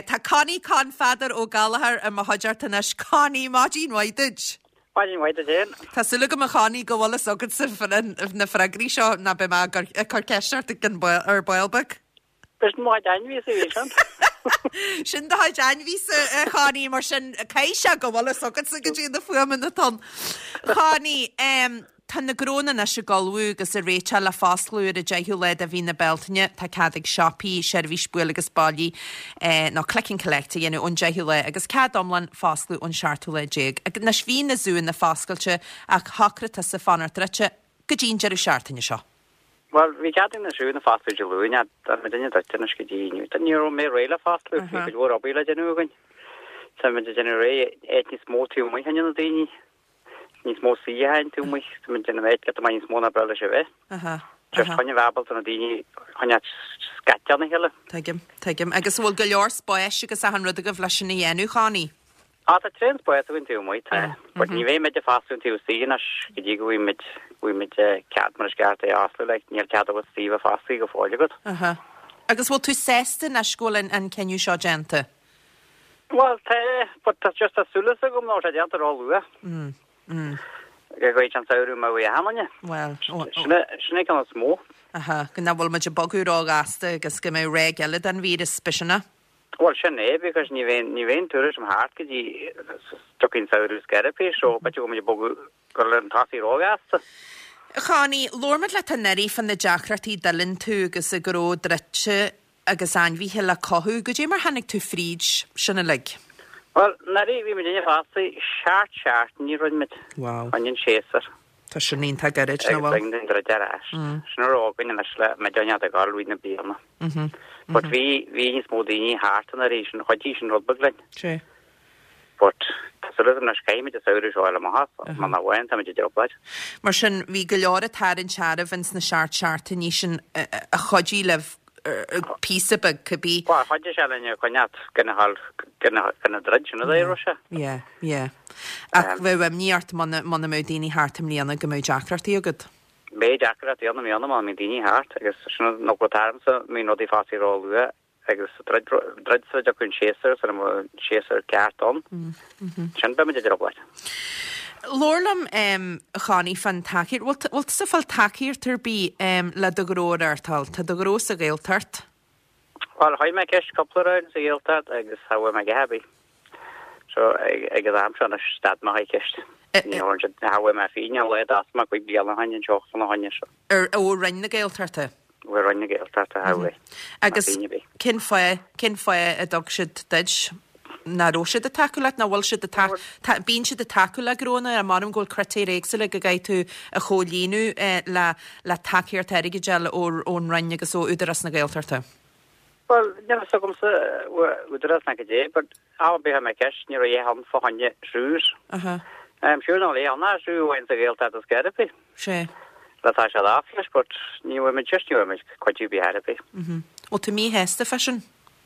tá Connie Con Fadar ó Gallagher a mahajartanas Connie Magin Waidage. Magin Waidage. Tá sulla go Connie go wala sogad sa na fragri seo na be ma carceshart gan boilbag. Bes mo dainví sé. Sin da ví Connie mar sin caiise go wala sogad sa gé na fuman na ton. Connie Tá na gróna na se galú agus a réite le fáslúir a deithú le a bhí na beltaine tá cadig shopí seirbhís buil agus bailí ná clicking collecta dhéanú ón deithú le agus cad omlan fáslú ón seaartú le déag. Agus na sví na zúin na fáscailte ach hacrata sa fanartrate go dín dearú seaartaine seo. Well, vi gatin na sjú na fáslú deúine a me dinne dute na skedíú. Tá ní mé réile fáslú fi go robíile denúgan. Tá me den ré etní smótú mai hanne na daoine. Nís mó síhain tú mu min den veit get mai smóna brele se ve. Just chonne wabel an dini chonne skatjanna hele. Tegim agus bhfuil go leor spáis agus a an rud a go bhleisina dhéanú chaní. Tá trens spáis win tú mu but ní bhé me de fastún tú sínas go dí mit cat mar gart é aslu le níor cat was sí a fastí go fáile go. Agus bhfuil tú sésta na scólan an ceniu seo genta? Well, but that's just a sulas a gom ná a genta rá Goit an saoú má bhí hamanne? Well, sinna gan smó. Gná bhfuil me bagú ágasta agus go mé ré geile an ví is speisina? Well, sinné, because ní bhéon túris am hart go dí tucinn saoú scarapé, so bet go me bagú go an tasí rágasta. Chaní, lormad le tan neirí fan na deachratí dalinn tú agus a goró dretse agus anmhíthe le cothú, go dé mar hanig tú fríd sinna lig? Well, nari vi me dinne fasti shart ní run mit. Wow. Anjen séser. Tá sin nín tá garid na bhil. Ag den dras. Sna rógin na sle me donna a gal na bína. But vi smódíní hart an rééis chodísin rodbaglein. Sé. But so na skeimi de saoú seáile ma has, man na bhain tam de jobblaid. Mar sin vi go leor a tar an searh vins na seart ní sin a chodí leh písa bag could be. Well, hodge shallin you cognac gonna dredge na dé Russia. Yeah. Ach bheith níart man na módíní hartam líana go mé deachratí agad. Bé deachratí anna mé anna má mé díní hart agus nó go tarmsa mé nodí fásí róluga agus dredsa de chun séar san séar ceartón. Sin be me de roblaid. Lorlam chaní fan takeír, bhil sa fáil takeír tar bí le do gróir artal, tá do gró a géaltart? Well, haid me ceist coplaráin sa géaltart agus hafu me gehabí. So ag am se na stad ma ceist. Ní hafu me fíine le as ma go bíal hain seoch fan na haine seo. Ó rein na géaltarta? Bhfuil rein na géaltarta hafu. Agus cin foie a dog siad deid? Na róise a takeúlaat na bhil si bín si a takeúla gróna a marm ggóil cretéir éagsa le go gaitú a cholíú le takeíar teige gel ón reinine agus ó údaras na géaltarta. Well, never so comes údaras na go dé, but á be me ceis ní a han fá hanne srús. Siú ná lé anna srú ein a géaltarta a scarapé. Sé. Letá se láfles, but ní me justú me coitú bí harapé. Ó tú mí hesta fashion?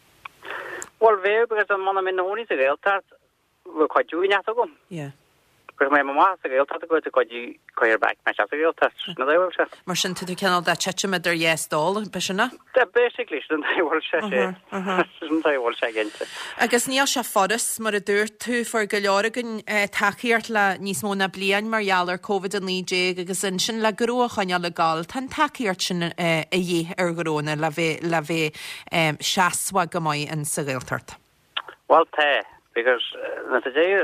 Well, because the man in the honey is a géaltart, we're quite doing that again. Yeah. Because my mama is a géaltart, go to call back, my chef a géaltart. No, they will say. Mar sin tú cenal de chechim idir yes dal besina? Basically, shouldn't I will say? Shouldn't I will say again? Agus níl se foras mar a dúir tú for go leorgan takeíart le níos mó na blian mar jalar COVID an líé agus in sin le goró chaine le gal tan takeíart sin a dhé ar goróna le bheith seaaswa go maiid an sa géaltart. Well, because na today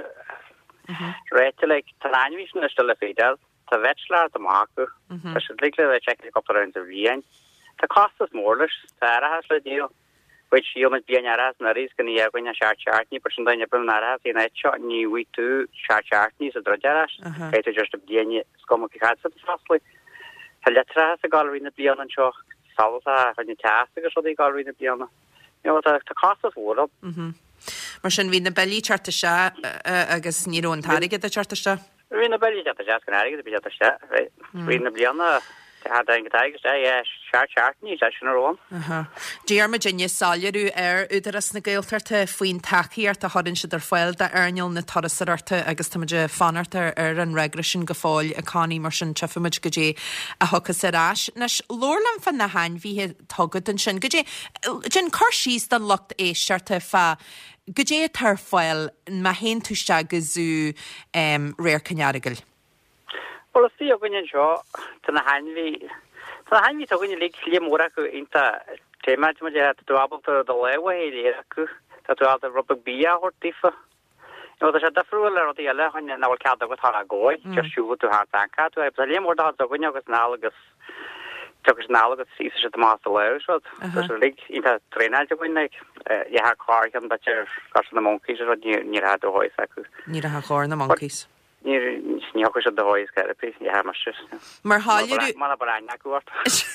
right like tananvision is still a fidel to vetchlar the marker I should likely check a couple around the rien the cost is more less Sarah has the deal which you might be an aras na risk in the when a short chartney person then you put aras in a shot new we two short chartneys a drajaras to just a dna scum has it fastly letra has a gallery in the piano and show salsa when you task so they gallery in the piano you know the cost is more up Mar sin hí na bellí charta se agus níróntáige a charta se? Hí na bellí charta se gan aige be charta se hí na blianana had ein geteiges ní sin rom. Déarma dinne sáileú údaras na ggéiltarta faoin takeíart a thuann si ar foiil de airneil na tarasarta agus táidir fanarta ar an regresin go fáil a cáí mar sin tefamuid go dé a thuchas arás. Nas lólam fan na hain bhíthe tugad an sin go dé gin chuir síos den lucht éistearta fa go dé tar foiil ma hen túiste go zú réir canearagail. Well, sí a gonne seo tan hainhí a gonne lí límór acu inta téimeid mu dúabbaltar do lehaí acu tá tú a rubbe bí a hortífa. No se defriúil ar eile chuin náhfuil cead go tá a ggóid te siú tú há anca tú a límór a gonne agus nálagus tugus nálagus sí se más leir seo lí inta trénaid a gonne ha cá an dat gar na monkís ní ha doáis acu. Ní a chóir na monkís. Sníocha se doáis garpi mar mar háileú mar brain acuart.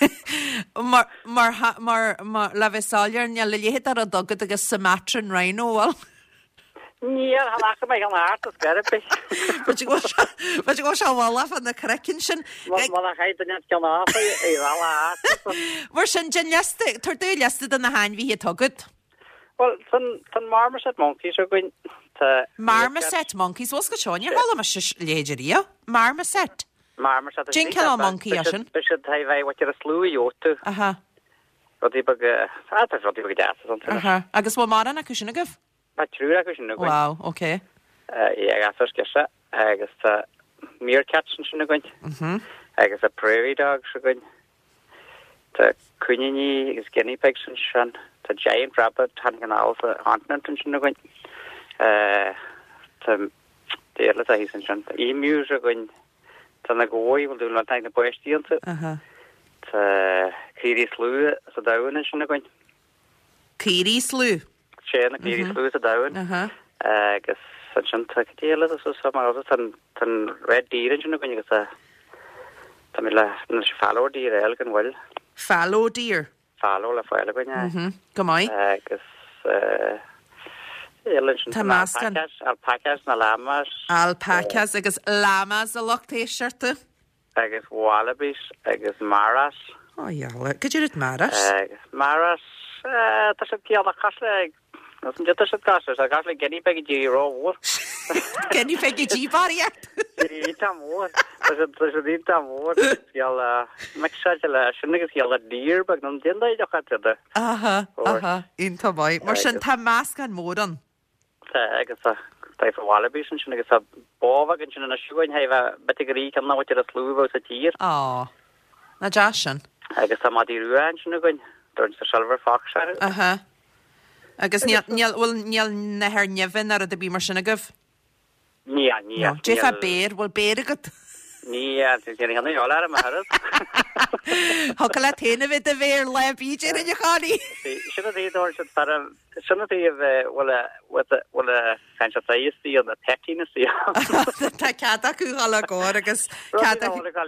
mar le bheitsáilear ne le léhéad ar a dogad agus Sumatran rhinoáil. Ní hacha mé an átas garpi. Ba go se bhla fan na crecin sin chaid net cean áfa é mar sin leiste tar dú leiste an na hain bhí tugad. Well tan marmoset monkeys a goin Marmoset monkeys was go seáin hall me léidirí Marmoset. Marmoset Jin ce monkey sin. Be se ta bheith wat a slúí ótu. Rodí bag rodí bag agus bh mar an acu sinna goh? Ba trú acu sinna goin. Wow, ok. Ag asce agus meerkat sinna goin. Agus a prairie dog se goin. Tá cuiní agus guinea pig sin sin. Tá giant rabbit tan gan alpha continent sin goin. Tá déle a hí sin. Emu a goin tan na ggói bhil dún na buistíanta. Tá círí slú a dahan sin goin. Círí slú? sé na círí slú a dahan. Agus sin tá déle tan red dír sin goin agus tá mé le na se fallódír eil gan bhfuil. Fallódír? Falló le fáile goine. Go maiid? Agus alpacas na lamas. Alpacas agus lamas a lochtéisiirta? Agus wallabies, agus maras. Jála, go dúirt maras? Maras, tá sé cíal a casle, nas an jeta sé casle, a casle guinea pig dí róhór. Guinea pig dí bariacht? Dí mór, tá sé dí mór, cíal mexaid le sinnagus cíal a dír bag nan dindaid a chatrada. Ínta bhaid. Mar sin tá más gan mór an? Agus taif a wallabies sin agus a bóvag sin na siúin hef betigarí can náhaid a slúh a tír. Na deas sin? Agus a madí ruúin sin goin, dúin sa silver fox ar. Agus níl nethir nevin ar a bí mar sinna goh? Ní. Déh a béir, bhfuil béir agad? Ní, hena jóla ar a maharad. Thca le téna bhid a bhéir le bíidir in chaí? Sinna dhéadúir sinna bhfuil a fan saíí an a petína sí. Tá cead acu gála gáir agus cead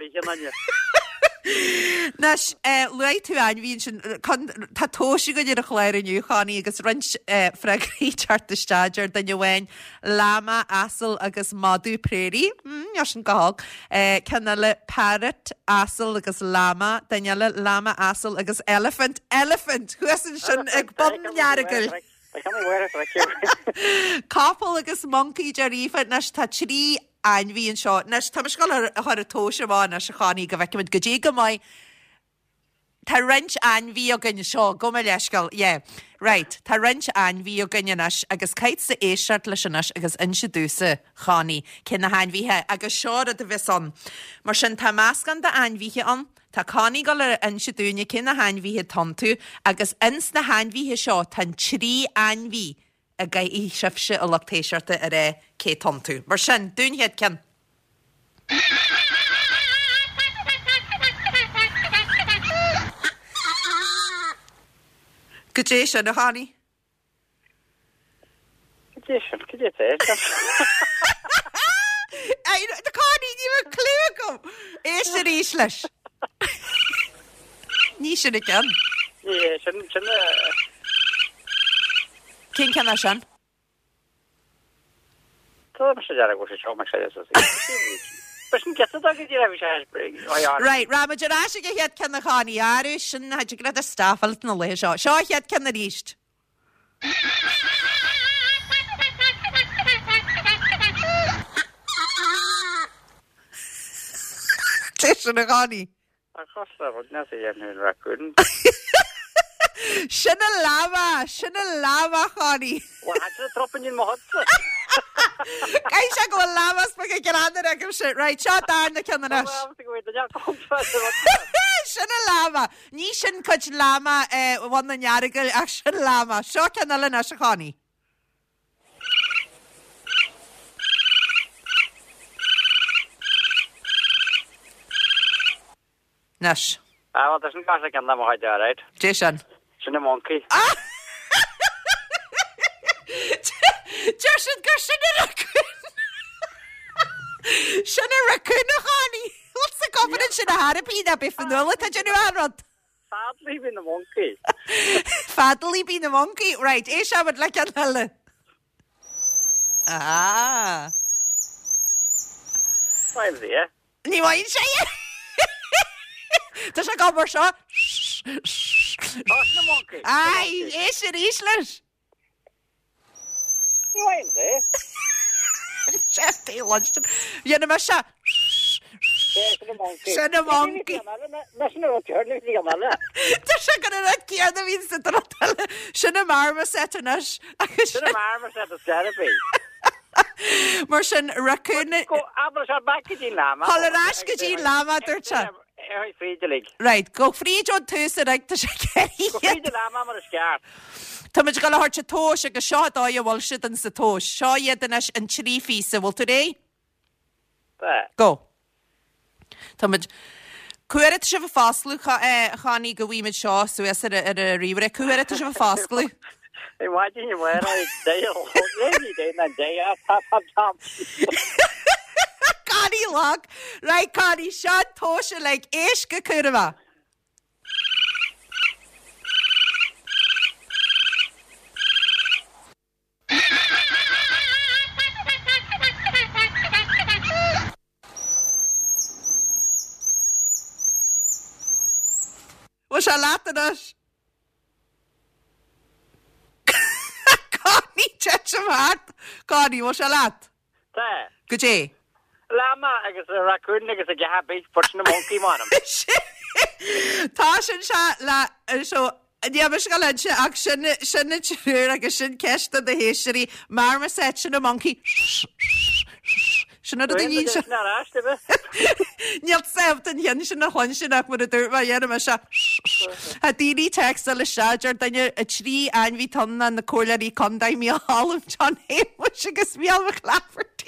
Nas le tú ein hín sin tá tóisi go idir a chléir inniu chaí agus rint freigraí charta staidir den bhhain lama asal agus madú préri sin gohag cena le parrot asal agus lama daile lama asal agus elephant chuan sin ag bomnearagail. Cápal agus monkey dearífa nas tá trí ein bhíon seo nas tá sscoil ar a tóise bháin na se chaí go bhheicimiid go dé go maiid tá rint ein bhí a gunne seo go me leiscail right tá rint ein bhí a gunnenas agus caiit sa éisiart leis sinas agus inse dúsa chaí cin na hain bhíthe agus seoir a bheith san mar sin tá másascan de ein bhíthe an tá cáí go le inse dúine cin na hain bhíthe tanú agus ins na hain bhíthe seo tan trí ein bhí a ga í sibse a lactéisiirta a ré cé tanú. Mar sin dúnhead cin. Go dé sin na háí? Go dé Tá cáí ní clú gom éis a ríis leis. Ní sinna cin? Ní Cén cena sin? Tá me sé deara go sé seo me sé Bysyn gyda da gyda'r efo siarad. Right, Rama Jarasha go head can na Chani Aru sin had you got a staff alt na le seo. Seo head can na ríist. Tisha na Chani. Achos fod na sy'n yw'n racwn. Sinna lama Chani. Wel, hadyn tropen i'n mohod. Cai siya go lamas pag ikaranda na kym shit. Right, siya dar na can na nash. Wel, ti'n gwybod, yna compras. Sinna lama. Ni sin kuch lama wan na nyarigil ach sin lama. Seo can na na siya Chani. Nash. Wel, dysyn gos ac yna mohod ar eid. Jason. Sy'n y monkey. Jason go sin a raccoon. Sin a raccoon na Chani. What's the confidence sin a harapí na biff yn ôl ta dyn nhw arod? Sadly fi'n y monkey. Fadly being a monkey. Right, Aisha would like an hella. Ah. Mae'n ddi, e? Ni wain siya. Does a gobar siya? O, sy'n y monkey. Ay, Aisha Islas. Mae'n ddi. Chef day lunchtime. Yan naman siya. Sy'n y monkey. Sy'n y monkey. Mas na ro'n tyrn i'n gymala. Does a gan yna cian na fi'n sy'n dod. Sy'n y marma set yn ys. Sy'n y marma set o therapy. Mar sy'n raccoon. Go, abel sy'n bach gyda'n lama. Holler ash gyda'n lama dyrta. Eho'i ffridilig. Right, go free John Tuesday right to Shakari. Go ffridig lama mar ysgar. Tamid gael hort y tosh ag y sio doi a walshid yn sy tosh. Sio iedyn as yn chri fisa, will today? Be? Go. Tamid, cwyret sy'n fy ffasglw chani gywymyd sio, so es ar y rifre, cwyret sy'n fy ffasglw. Imagine you were like Dale. Any day and day top. Connie log. Right, Connie, shot tosha like ish kakurva. What's a lot of us? Connie, chat some heart. Connie, what's a lot? There. Good day. Lama, I guess a raccoon, I guess a gabbage, pushing a monkey on him. Tashin shot la so Diabashgalancha action shin like a shin cash to the history, Marma section a monkey. Shinna the yin. Niet self and Yanshin a Honshinak with a dirt by Yanamasha. A DD text a shajar than a tree and we ton and the colliery condai me a hall of John Hay, which I guess me all McLafferty.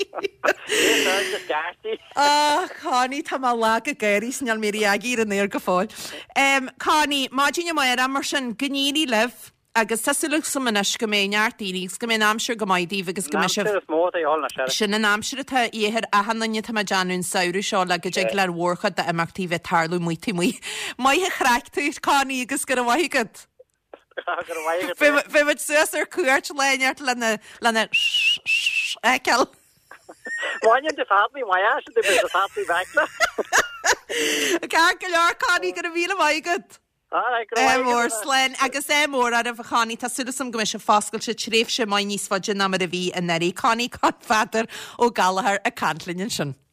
Connie Tamalaga Gary Snell Miriagi and there go Connie, Margin my Emerson Guinea live. Agus tasulach sa manas go mé neartínígus go mé námsir go maidí agus go sin an námsir atá éhir a hananne tá Janún saoú seo le go déag le mhórcha de amachtíh tarlú muiti mu. Mai a chreachtú Connie agus go bhaigad. Fimid suas ar cuairt leart lena eceil. Máin de fábí mai as de be fábí vena. Cá go leor Connie go a bhíle bhaigad. Mór slen agus mór ar a bhchaní tá sulasam go se fáscail se tréh se mai níos fáidir na mar a bhí a neirí Connie con fadar ó galahar a cantlinn sin.